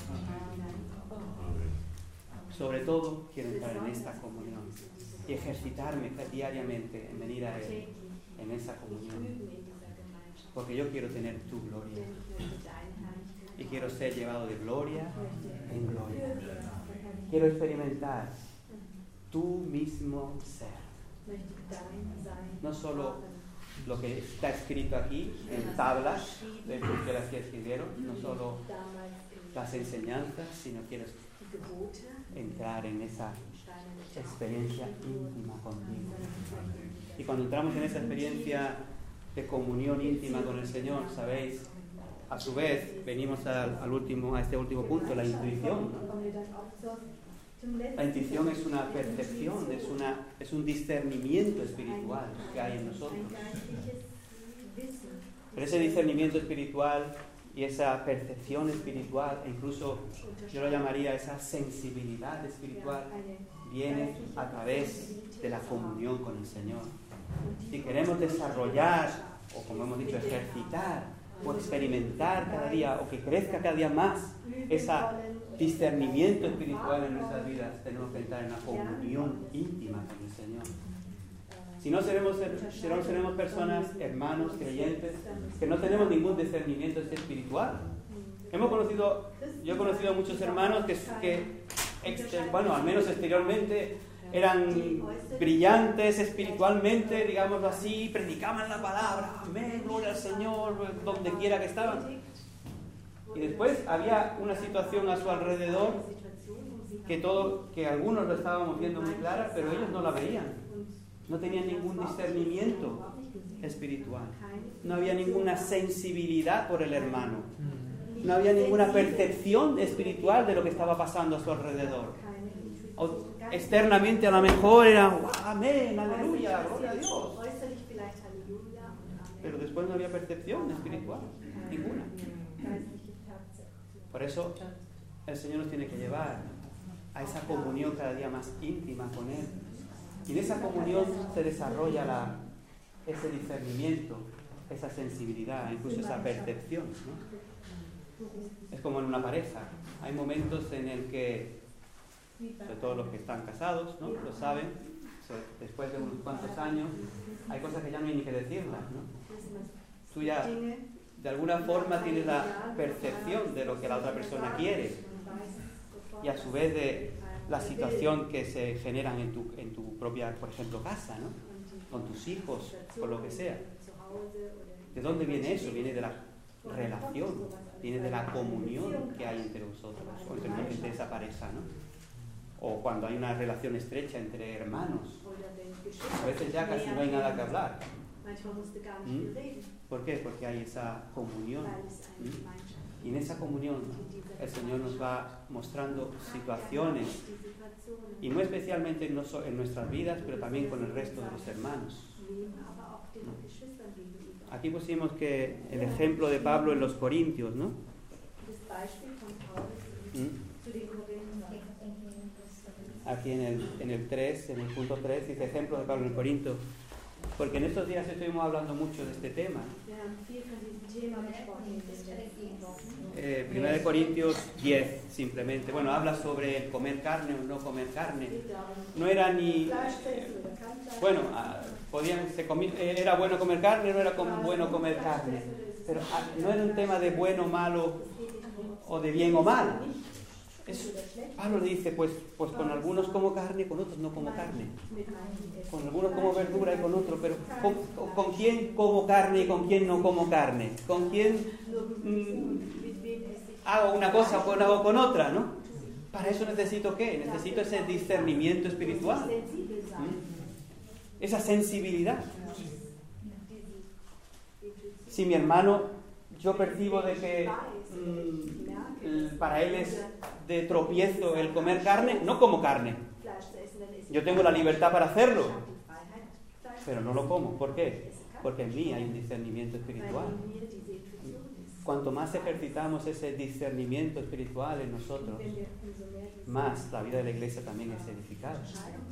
Sobre todo, quiero entrar en esta comunión y ejercitarme diariamente en venir a Él, en esa comunión. Porque yo quiero tener tu gloria. Y quiero ser llevado de gloria en gloria. Quiero experimentar tu mismo ser. No solo lo que está escrito aquí en tablas de que las que escribieron, no solo las enseñanzas, sino quiero entrar en esa experiencia íntima contigo. Y cuando entramos en esa experiencia de comunión íntima con el Señor, sabéis, a su vez venimos al, al último, a este último punto, la intuición, ¿no? La intuición es una percepción, es, una, es un discernimiento espiritual que hay en nosotros. Pero ese discernimiento espiritual y esa percepción espiritual, e incluso yo lo llamaría esa sensibilidad espiritual, viene a través de la comunión con el Señor. Si queremos desarrollar, o como hemos dicho, ejercitar, o experimentar cada día, o que crezca cada día más ese discernimiento espiritual en nuestras vidas, tenemos que entrar en una comunión íntima con el Señor. Si no seremos, si no seremos personas, hermanos, creyentes, que no tenemos ningún discernimiento espiritual. Hemos conocido, yo he conocido a muchos hermanos que, que bueno, al menos exteriormente, eran brillantes espiritualmente, digámoslo así, predicaban la palabra, amén, gloria al Señor, donde quiera que estaban. Y después había una situación a su alrededor que, todo, que algunos lo estábamos viendo muy clara, pero ellos no la veían. No tenían ningún discernimiento espiritual. No había ninguna sensibilidad por el hermano. No había ninguna percepción espiritual de lo que estaba pasando a su alrededor. O, externamente a lo mejor era, amén, aleluya, gloria a Dios. pero después no había percepción espiritual, ninguna. Por eso el Señor nos tiene que llevar a esa comunión cada día más íntima con Él. Y en esa comunión se desarrolla la, ese discernimiento, esa sensibilidad, incluso esa percepción, ¿no? Es como en una pareja. Hay momentos en el que, sobre todo los que están casados, ¿no?, lo saben, después de unos cuantos años, hay cosas que ya no hay ni que decirlas, ¿no? Tú ya, de alguna forma, tienes la percepción de lo que la otra persona quiere y a su vez de la situación que se generan en tu, en tu propia, por ejemplo, casa, ¿no?, con tus hijos, con lo que sea. ¿De dónde viene eso? Viene de la relación, viene de la comunión que hay entre vosotros, o entre, entre esa pareja, ¿no? O cuando hay una relación estrecha entre hermanos. A veces ya casi no hay nada que hablar. ¿Mm? ¿Por qué? Porque hay esa comunión. ¿Mm? Y en esa comunión el Señor nos va mostrando situaciones, y muy especialmente no solo en nuestras vidas, pero también con el resto de los hermanos. Aquí pusimos que el ejemplo de Pablo en los Corintios, ¿no? ¿Mm? Aquí en el, en el tres, en el punto tres, dice ejemplo de Pablo en Corinto, porque en estos días estuvimos hablando mucho de este tema. Eh, primero de Corintios diez, simplemente. Bueno, habla sobre el comer carne o no comer carne. No era ni... Eh, bueno, podían, se comí, era bueno comer carne, no era como bueno comer carne. Pero no era un tema de bueno, malo, o de bien o mal. Es, Pablo dice, pues, pues con algunos como carne, con otros no como carne. Con algunos como verdura y con otros, pero ¿con, con quién como carne y con quién no como carne? ¿Con quién mmm, hago una cosa o hago con otra, no? Para eso necesito ¿qué? Necesito ese discernimiento espiritual. ¿Mm? Esa sensibilidad. Si mi hermano, yo percibo de que mmm, para él es de tropiezo el comer carne, no como carne. Yo tengo la libertad para hacerlo, pero no lo como. ¿Por qué? Porque en mí hay un discernimiento espiritual. Cuanto más ejercitamos ese discernimiento espiritual en nosotros, más la vida de la iglesia también es edificada.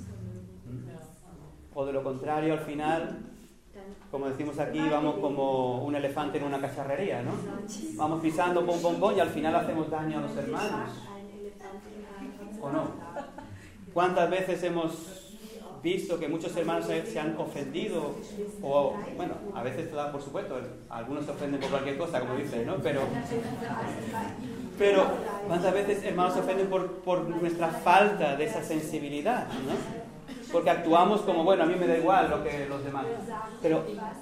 O de lo contrario, al final, como decimos aquí, vamos como un elefante en una cacharrería, ¿no? Vamos pisando pom, pom, pom y al final hacemos daño a los hermanos. ¿O no? ¿Cuántas veces hemos visto que muchos hermanos se han ofendido? O, bueno, a veces, por supuesto, algunos se ofenden por cualquier cosa, como dicen, ¿no? Pero, pero ¿cuántas veces hermanos se ofenden por, por nuestra falta de esa sensibilidad, ¿no? Porque actuamos como, bueno, a mí me da igual lo que los demás. Pero,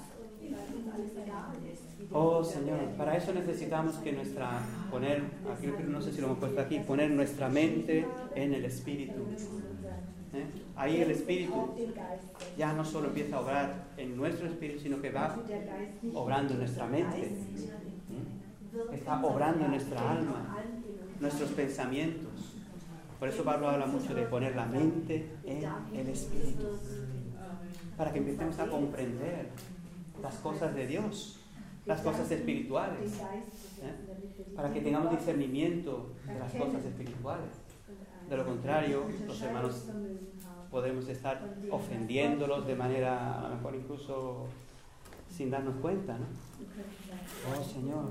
oh Señor, para eso necesitamos que nuestra, poner, aquí no sé si lo hemos puesto aquí, poner nuestra mente en el Espíritu. ¿Eh? Ahí el Espíritu ya no solo empieza a obrar en nuestro espíritu, sino que va obrando en nuestra mente. ¿Eh? Está obrando en nuestra alma, nuestros pensamientos. Por eso Pablo habla mucho de poner la mente en el Espíritu, para que empecemos a comprender las cosas de Dios, las cosas espirituales, ¿eh? Para que tengamos discernimiento de las cosas espirituales. De lo contrario, los hermanos podemos estar ofendiéndolos de manera, a lo mejor incluso sin darnos cuenta, ¿no? Oh Señor.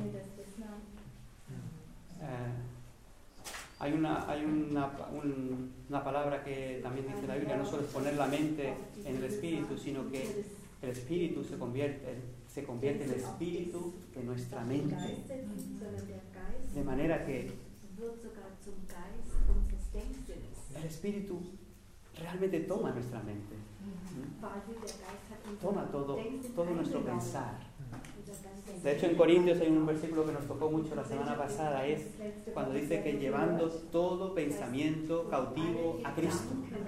Eh, Hay, una, hay una, un, una palabra que también dice la Biblia, no solo es poner la mente en el Espíritu, sino que el Espíritu se convierte, se convierte en el Espíritu de nuestra mente. De manera que el Espíritu realmente toma nuestra mente. Toma todo, todo nuestro pensar. De hecho, en Corintios hay un versículo que nos tocó mucho la semana pasada, es cuando dice que llevando todo pensamiento cautivo a Cristo.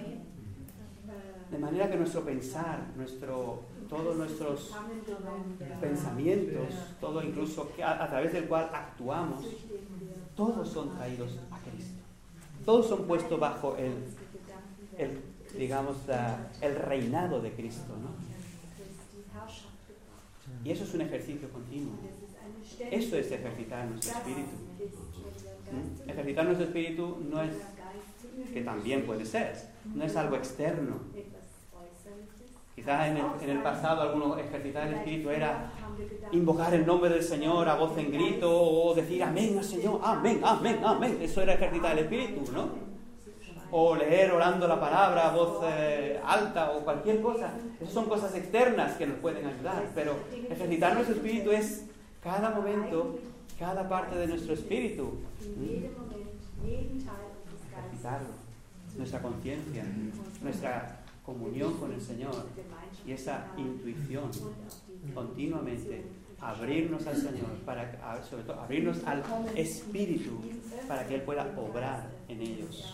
De manera que nuestro pensar, nuestro, todos nuestros pensamientos, todo incluso a, a través del cual actuamos, todos son traídos a Cristo. Todos son puestos bajo el, el digamos, la, el reinado de Cristo, ¿no? Y eso es un ejercicio continuo. Eso es ejercitar nuestro espíritu. ¿Mm? Ejercitar nuestro espíritu no es, que también puede ser, no es algo externo. Quizás en el, en el pasado algunos ejercitar el espíritu era invocar el nombre del Señor a voz en grito o decir amén al Señor, amén, amén, amén. Eso era ejercitar el espíritu, ¿no? O leer orando la palabra a voz eh, alta o cualquier cosa. Esas son cosas externas que nos pueden ayudar, pero ejercitar nuestro espíritu es cada momento, cada parte de nuestro espíritu. ¿Mm? Ejercitarlo, nuestra conciencia, nuestra comunión con el Señor y esa intuición continuamente, abrirnos al Señor, para, sobre todo abrirnos al Espíritu para que Él pueda obrar en ellos.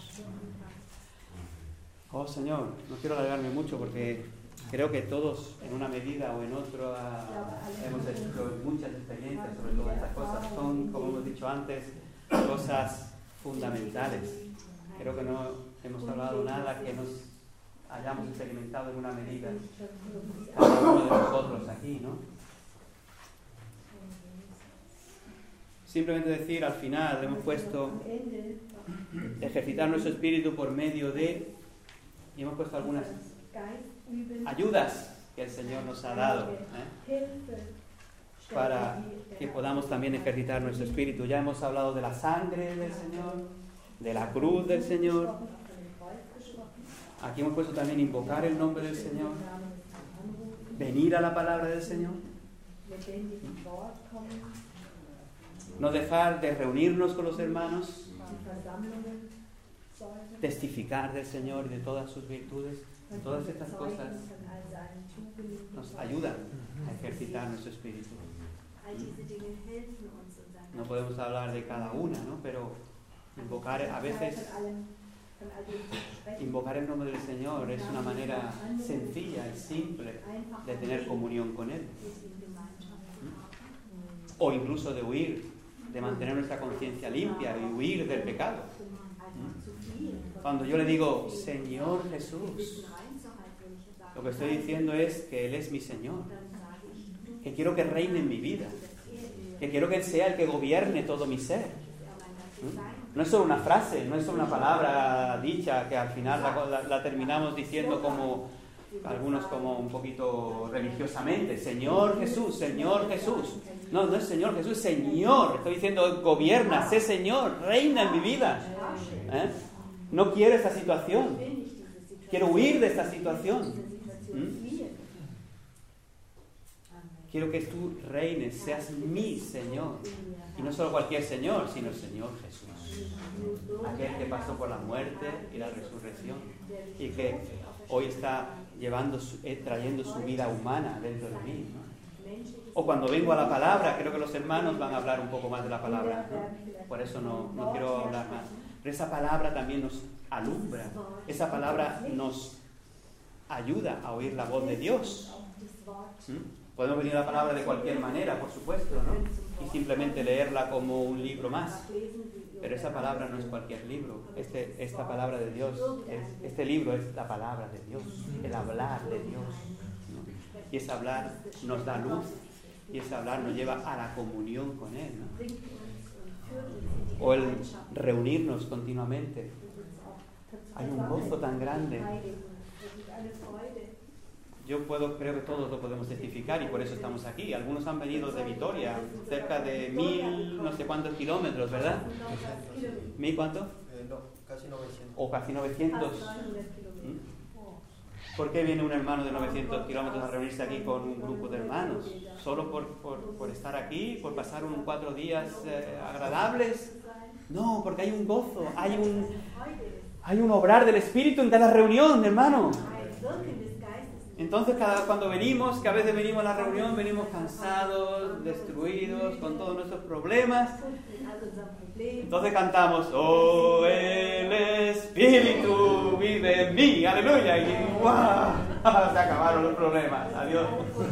Oh Señor, no quiero alargarme mucho porque creo que todos en una medida o en otra hemos hecho muchas experiencias sobre todas estas cosas. Son, como hemos dicho antes, cosas fundamentales. Creo que no hemos hablado nada que nos hayamos experimentado en una medida cada uno de nosotros aquí, ¿no? Simplemente decir al final, hemos puesto ejercitar nuestro espíritu por medio de, y hemos puesto algunas ayudas que el Señor nos ha dado, ¿eh? Para que podamos también ejercitar nuestro espíritu. Ya hemos hablado de la sangre del Señor, de la cruz del Señor. Aquí hemos puesto también invocar el nombre del Señor, venir a la palabra del Señor, no dejar de reunirnos con los hermanos, testificar del Señor y de todas sus virtudes. Todas estas cosas nos ayudan a ejercitar nuestro espíritu. No podemos hablar de cada una, ¿no? Pero invocar a veces... Invocar el nombre del Señor es una manera sencilla y simple de tener comunión con Él. O incluso de huir, de mantener nuestra conciencia limpia y huir del pecado. Cuando yo le digo, Señor Jesús, lo que estoy diciendo es que Él es mi Señor, que quiero que reine en mi vida, que quiero que Él sea el que gobierne todo mi ser. No es solo una frase, no es solo una palabra dicha que al final la, la, la terminamos diciendo como algunos como un poquito religiosamente, Señor Jesús, Señor Jesús. No, no es Señor Jesús, Señor. Estoy diciendo, gobierna, sé Señor, reina en mi vida. ¿Eh? No quiero esta situación. Quiero huir de esta situación. ¿Mm? Quiero que tú reines, seas mi Señor. Y no solo cualquier Señor, sino el Señor Jesús. Aquel que pasó por la muerte y la resurrección. Y que hoy está llevando su, eh, trayendo su vida humana dentro de mí, ¿no? O cuando vengo a la palabra, creo que los hermanos van a hablar un poco más de la palabra, ¿no? Por eso no, no quiero hablar más. Pero esa palabra también nos alumbra. Esa palabra nos ayuda a oír la voz de Dios. ¿Mm? Podemos venir a la palabra de cualquier manera, por supuesto, ¿no? Y simplemente leerla como un libro más. Pero esa palabra no es cualquier libro. Este, esta palabra de Dios, es, este libro es la palabra de Dios, el hablar de Dios, ¿no? Y ese hablar nos da luz, y ese hablar nos lleva a la comunión con Él, ¿no? O el reunirnos continuamente. Hay un gozo tan grande. Yo puedo, creo que todos lo podemos testificar y por eso estamos aquí. Algunos han venido de Vitoria, cerca de mil, no sé cuántos kilómetros, ¿verdad? ¿Mil cuánto?
Eh, no, casi novecientos.
O casi novecientos. ¿Mm? ¿Por qué viene un hermano de novecientos kilómetros a reunirse aquí con un grupo de hermanos? ¿Solo por, por, por estar aquí? ¿Por pasar unos cuatro días eh, agradables? No, porque hay un gozo, hay un, hay un obrar del Espíritu en cada reunión, hermano. Entonces, cada, cuando venimos, que a veces venimos a la reunión, venimos cansados, destruidos, con todos nuestros problemas. Entonces cantamos, oh, el Espíritu vive en mí, aleluya, y ¡guau! Se acabaron los problemas, adiós.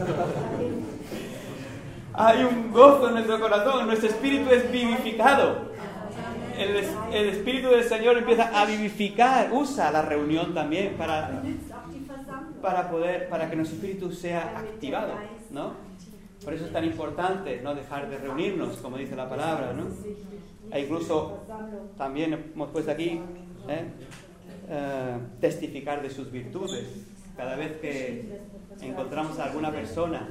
Hay un gozo en nuestro corazón, nuestro espíritu es vivificado. El, el Espíritu del Señor empieza a vivificar, usa la reunión también para... para poder, para que nuestro espíritu sea activado, ¿no? Por eso es tan importante no dejar de reunirnos, como dice la palabra, ¿no? E incluso también hemos puesto aquí ¿eh? Eh, testificar de sus virtudes. Cada vez que encontramos a alguna persona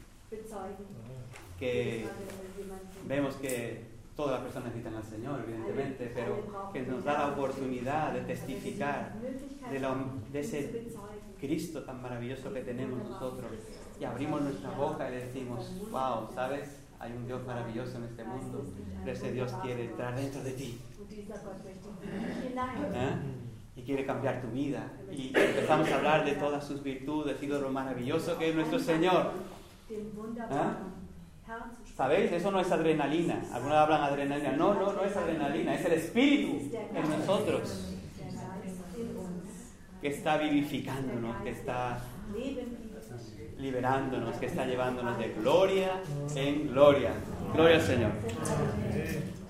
que vemos que todas las personas necesitan al Señor, evidentemente, pero que nos da la oportunidad de testificar de, la, de ese Cristo tan maravilloso que tenemos nosotros, y abrimos nuestra boca y le decimos, wow, ¿sabes? Hay un Dios maravilloso en este mundo, pero ese Dios quiere entrar dentro de ti ¿eh? Y quiere cambiar tu vida, y empezamos a hablar de todas sus virtudes y de lo maravilloso que es nuestro Señor ¿eh? ¿Sabéis? Eso no es adrenalina. Algunos hablan adrenalina. No, no, no es adrenalina, es el Espíritu en nosotros que está vivificándonos, que está liberándonos, que está llevándonos de gloria en gloria. Gloria al Señor.